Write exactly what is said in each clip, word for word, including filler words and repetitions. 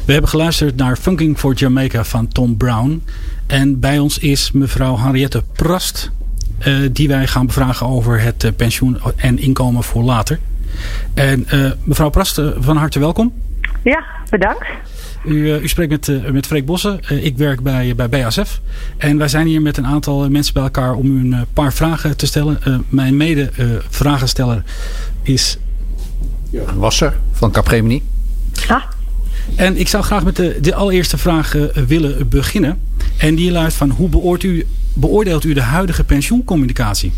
We hebben geluisterd naar Funking for Jamaica van Tom Brown. En bij ons is mevrouw Henriette Prast, uh, die wij gaan bevragen over het uh, pensioen en inkomen voor later. En uh, mevrouw Prast, uh, van harte welkom. Ja, bedankt. U, uh, u spreekt met, uh, met Freek Bossen. Uh, ik werk bij, bij B A S F. En wij zijn hier met een aantal mensen bij elkaar om u een uh, paar vragen te stellen. Uh, mijn mede uh, vragensteller is Jurgen Wasser van Capgemini. Ah. En ik zou graag met de, de allereerste vraag uh, willen beginnen. En die luidt van hoe beoordeelt u, beoordeelt u de huidige pensioencommunicatie?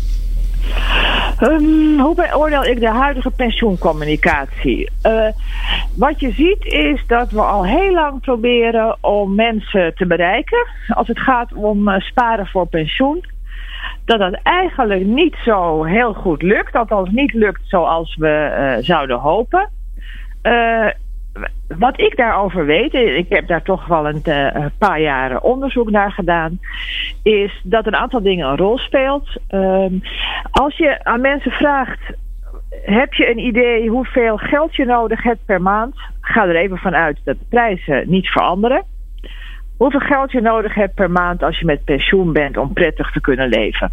Um, hoe beoordeel ik de huidige pensioencommunicatie? Uh, wat je ziet is dat we al heel lang proberen om mensen te bereiken. Als het gaat om uh, sparen voor pensioen. Dat dat eigenlijk niet zo heel goed lukt. Althans niet lukt zoals we uh, zouden hopen. Uh, Wat ik daarover weet, ik heb daar toch wel een uh, paar jaar onderzoek naar gedaan, is dat een aantal dingen een rol speelt. Um, als je aan mensen vraagt, heb je een idee hoeveel geld je nodig hebt per maand? Ga er even vanuit dat de prijzen niet veranderen. Hoeveel geld je nodig hebt per maand als je met pensioen bent om prettig te kunnen leven?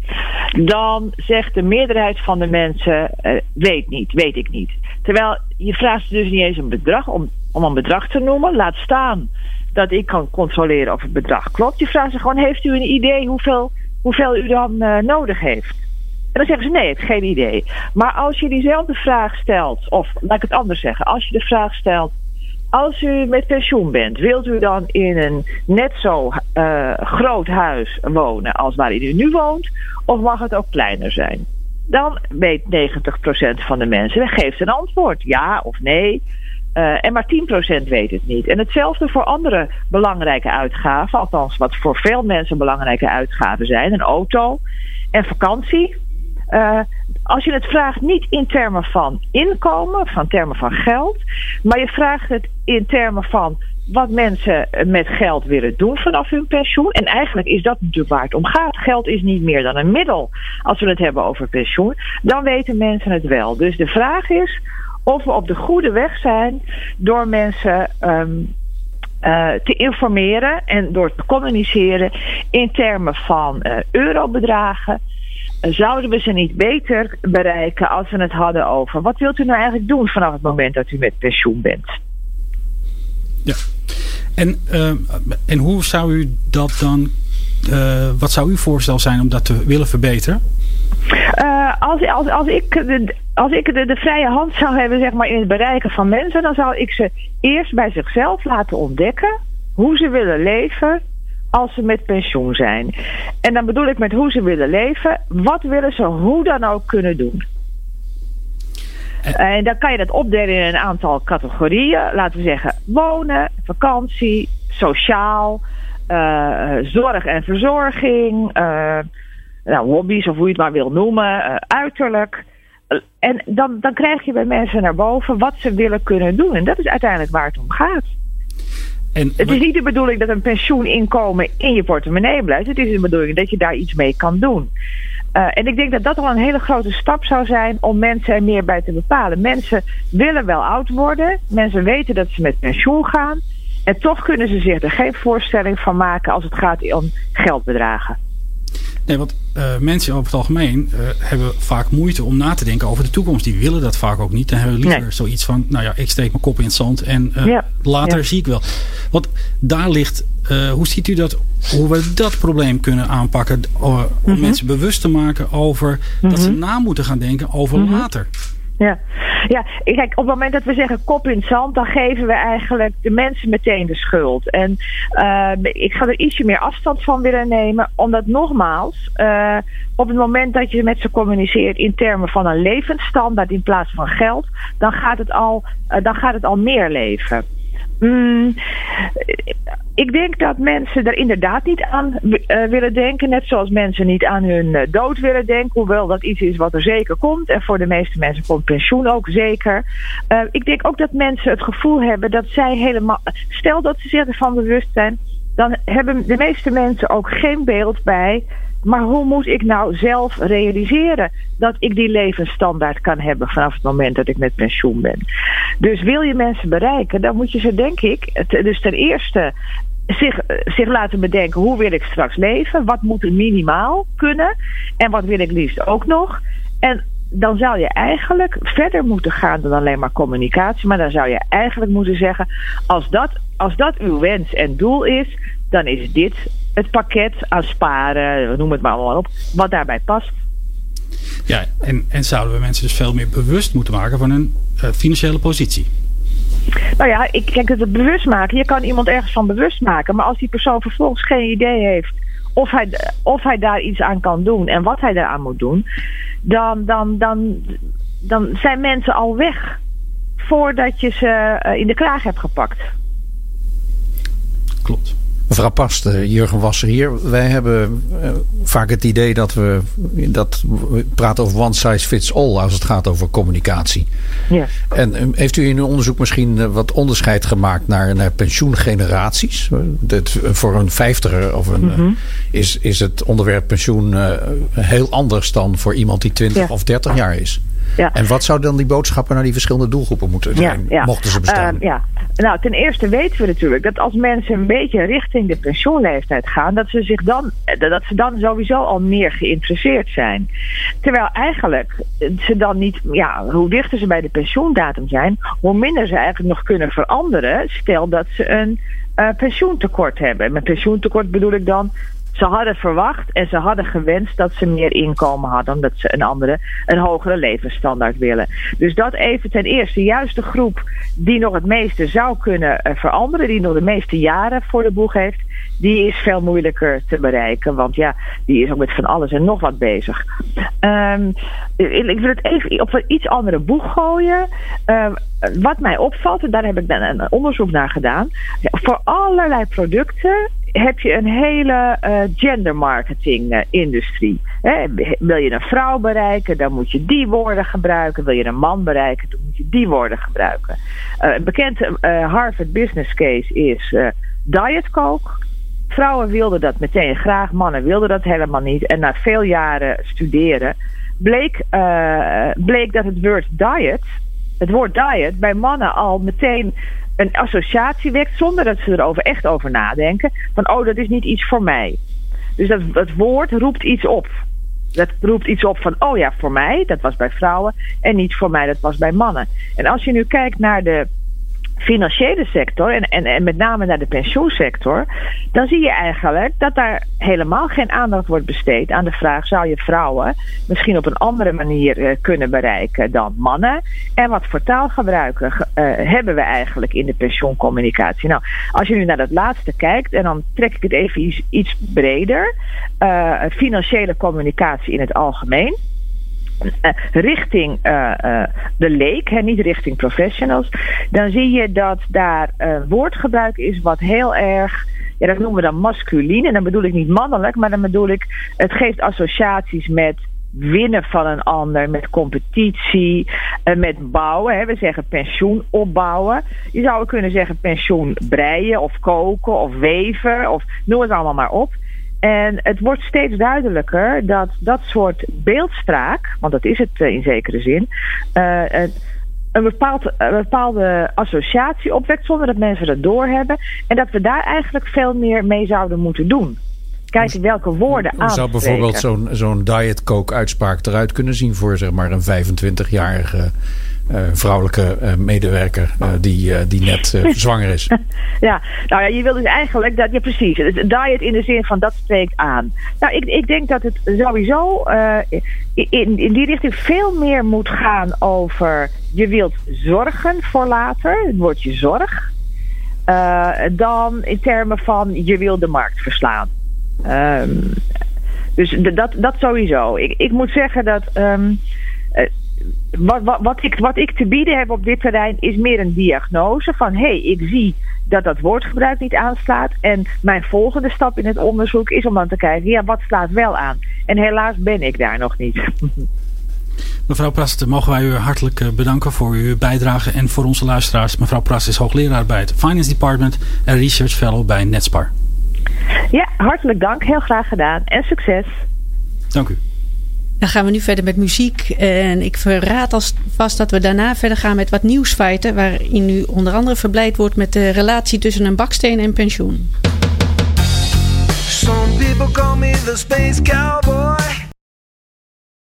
Dan zegt de meerderheid van de mensen, uh, weet niet, weet ik niet. Terwijl je vraagt dus niet eens een bedrag om, om een bedrag te noemen. Laat staan dat ik kan controleren of het bedrag klopt. Je vraagt ze gewoon, heeft u een idee hoeveel, hoeveel u dan uh, nodig heeft? En dan zeggen ze, nee, ik heb geen idee. Maar als je diezelfde vraag stelt, of laat ik het anders zeggen. Als je de vraag stelt, als u met pensioen bent, wilt u dan in een net zo uh, groot huis wonen als waarin u nu woont? Of mag het ook kleiner zijn? Dan weet negentig procent van de mensen, geeft een antwoord. Ja of nee. Uh, en maar tien procent weet het niet. En hetzelfde voor andere belangrijke uitgaven. Althans, wat voor veel mensen belangrijke uitgaven zijn. Een auto en vakantie. Uh, als je het vraagt niet in termen van inkomen, van termen van geld. Maar je vraagt het in termen van wat mensen met geld willen doen vanaf hun pensioen. En eigenlijk is dat natuurlijk waar het om gaat. Geld is niet meer dan een middel als we het hebben over pensioen. Dan weten mensen het wel. Dus de vraag is of we op de goede weg zijn door mensen um, uh, te informeren en door te communiceren in termen van uh, eurobedragen. Zouden we ze niet beter bereiken als we het hadden over wat wilt u nou eigenlijk doen vanaf het moment dat u met pensioen bent? Ja. En, uh, en hoe zou u dat dan, uh, wat zou uw voorstel zijn om dat te willen verbeteren? Uh, als, als, als ik, de, als ik de, de vrije hand zou hebben, zeg maar, in het bereiken van mensen, dan zou ik ze eerst bij zichzelf laten ontdekken hoe ze willen leven als ze met pensioen zijn. En dan bedoel ik met hoe ze willen leven, wat willen ze hoe dan ook kunnen doen. En dan kan je dat opdelen in een aantal categorieën. Laten we zeggen wonen, vakantie, sociaal, uh, zorg en verzorging, uh, nou, hobby's of hoe je het maar wil noemen, uh, uiterlijk. Uh, en dan, dan krijg je bij mensen naar boven wat ze willen kunnen doen. En dat is uiteindelijk waar het om gaat. En, het is niet de bedoeling dat een pensioeninkomen in je portemonnee blijft. Het is de bedoeling dat je daar iets mee kan doen. Uh, en ik denk dat dat al een hele grote stap zou zijn om mensen er meer bij te bepalen. Mensen willen wel oud worden. Mensen weten dat ze met pensioen gaan. En toch kunnen ze zich er geen voorstelling van maken als het gaat om geldbedragen. Nee, want uh, mensen over het algemeen uh, hebben vaak moeite om na te denken over de toekomst. Die willen dat vaak ook niet. Dan hebben we liever nee. zoiets van, nou ja, ik steek mijn kop in het zand en uh, ja. later ja. zie ik wel. Want daar ligt, uh, hoe ziet u dat, hoe we dat probleem kunnen aanpakken? Uh, om mm-hmm. mensen bewust te maken over mm-hmm. dat ze na moeten gaan denken over mm-hmm. later. Ja. ja, kijk, op het moment dat we zeggen kop in het zand, dan geven we eigenlijk de mensen meteen de schuld. En uh, ik ga er ietsje meer afstand van willen nemen, omdat nogmaals, uh, op het moment dat je met ze communiceert in termen van een levensstandaard in plaats van geld, dan gaat het al, uh, dan gaat het al meer leven. Mm, ik denk dat mensen er inderdaad niet aan uh, willen denken. Net zoals mensen niet aan hun uh, dood willen denken. Hoewel dat iets is wat er zeker komt. En voor de meeste mensen komt pensioen ook zeker. Uh, ik denk ook dat mensen het gevoel hebben dat zij helemaal... Stel dat ze zich ervan bewust zijn dan hebben de meeste mensen ook geen beeld bij. Maar hoe moet ik nou zelf realiseren dat ik die levensstandaard kan hebben vanaf het moment dat ik met pensioen ben? Dus wil je mensen bereiken, dan moet je ze, denk ik, dus ten eerste zich, zich laten bedenken, hoe wil ik straks leven? Wat moet er minimaal kunnen? En wat wil ik liefst ook nog? En dan zou je eigenlijk verder moeten gaan dan alleen maar communicatie. Maar dan zou je eigenlijk moeten zeggen, als dat, als dat uw wens en doel is, dan is dit het pakket aan sparen, noem het maar allemaal op, wat daarbij past. Ja, en, en zouden we mensen dus veel meer bewust moeten maken van hun uh, financiële positie? Nou ja, ik denk dat het bewust maken, je kan iemand ergens van bewust maken, maar als die persoon vervolgens geen idee heeft of hij, of hij daar iets aan kan doen en wat hij daaraan moet doen, dan, dan, dan, dan zijn mensen al weg voordat je ze uh, in de kraag hebt gepakt. Klopt. Mevrouw Past, Jurgen Wasser hier. Wij hebben uh, vaak het idee dat we, dat we praten over one size fits all als het gaat over communicatie. Ja. En um, heeft u in uw onderzoek misschien uh, wat onderscheid gemaakt naar, naar pensioengeneraties? Dat, uh, voor een vijftiger of een, mm-hmm. uh, is, is het onderwerp pensioen uh, heel anders dan voor iemand die twintig ja. of dertig jaar is. Ja. En wat zouden dan die boodschappen naar die verschillende doelgroepen moeten zijn, ja, ja. mochten ze bestaan? Uh, ja. Nou, ten eerste weten we natuurlijk dat als mensen een beetje richting de pensioenleeftijd gaan, dat ze zich dan, dat ze dan sowieso al meer geïnteresseerd zijn. Terwijl eigenlijk ze dan niet, ja, hoe dichter ze bij de pensioendatum zijn, hoe minder ze eigenlijk nog kunnen veranderen. Stel dat ze een uh, pensioentekort hebben. Met pensioentekort bedoel ik dan, ze hadden verwacht en ze hadden gewenst dat ze meer inkomen hadden, omdat ze een andere, een hogere levensstandaard willen. Dus dat even ten eerste, juist de groep die nog het meeste zou kunnen uh, veranderen, die nog de meeste jaren voor de boeg heeft, die is veel moeilijker te bereiken. Want ja, die is ook met van alles en nog wat bezig. Um, ik wil het even op een iets andere boeg gooien. Uh, wat mij opvalt, en daar heb ik dan een onderzoek naar gedaan. Voor allerlei producten heb je een hele uh, gendermarketing uh, industrie. Hè? Wil je een vrouw bereiken, dan moet je die woorden gebruiken. Wil je een man bereiken, dan moet je die woorden gebruiken. Uh, een bekend uh, Harvard Business Case is uh, Diet Coke. Vrouwen wilden dat meteen graag, mannen wilden dat helemaal niet. En na veel jaren studeren bleek, uh, bleek dat het woord diet, het woord diet bij mannen al meteen een associatie wekt, zonder dat ze erover echt over nadenken. Van, oh, dat is niet iets voor mij. Dus dat, dat woord roept iets op. Dat roept iets op van, oh ja, voor mij, dat was bij vrouwen. En niet voor mij, dat was bij mannen. En als je nu kijkt naar de financiële sector en, en, en met name naar de pensioensector, dan zie je eigenlijk dat daar helemaal geen aandacht wordt besteed aan de vraag, zou je vrouwen misschien op een andere manier uh, kunnen bereiken dan mannen? En wat voor taalgebruiken uh, hebben we eigenlijk in de pensioencommunicatie? Nou, als je nu naar dat laatste kijkt, en dan trek ik het even iets, iets breder, uh, financiële communicatie in het algemeen, Uh, richting uh, uh, de leek, hè, niet richting professionals, dan zie je dat daar uh, woordgebruik is wat heel erg, ja, dat noemen we dan masculien, en dan bedoel ik niet mannelijk, maar dan bedoel ik, het geeft associaties met winnen van een ander, met competitie, uh, met bouwen. Hè. We zeggen pensioen opbouwen. Je zou ook kunnen zeggen pensioen breien of koken of weven of noem het allemaal maar op. En het wordt steeds duidelijker dat dat soort beeldspraak, want dat is het uh, in zekere zin, uh, een, bepaald, een bepaalde associatie opwekt zonder dat mensen dat doorhebben. En dat we daar eigenlijk veel meer mee zouden moeten doen. Kijken welke woorden aan. Zou bijvoorbeeld zo'n, zo'n Diet Coke uitspraak eruit kunnen zien voor zeg maar een vijfentwintigjarige Uh, vrouwelijke uh, medewerker uh, die, uh, die net uh, zwanger is. Ja, nou ja, je wil dus eigenlijk dat, ja precies, diet in de zin van dat spreekt aan. Nou, ik, ik denk dat het sowieso uh, in, in die richting veel meer moet gaan over, je wilt zorgen voor later, het woordje zorg, uh, dan in termen van je wil de markt verslaan. Um, dus de, dat, dat sowieso. Ik, ik moet zeggen dat Um, uh, Wat, wat, wat, ik, wat ik te bieden heb op dit terrein is meer een diagnose van, hé, hey, ik zie dat dat woordgebruik niet aanslaat. En mijn volgende stap in het onderzoek is om dan te kijken, ja, wat slaat wel aan? En helaas ben ik daar nog niet. Mevrouw Prast, mogen wij u hartelijk bedanken voor uw bijdrage en voor onze luisteraars. Mevrouw Prast is hoogleraar bij het Finance Department en Research Fellow bij Netspar. Ja, hartelijk dank. Heel graag gedaan. En succes. Dank u. Dan gaan we nu verder met muziek. En ik verraad alvast dat we daarna verder gaan met wat nieuwsfeiten. Waarin u onder andere verblijd wordt met de relatie tussen een baksteen en pensioen. Some people call me the space cowboy.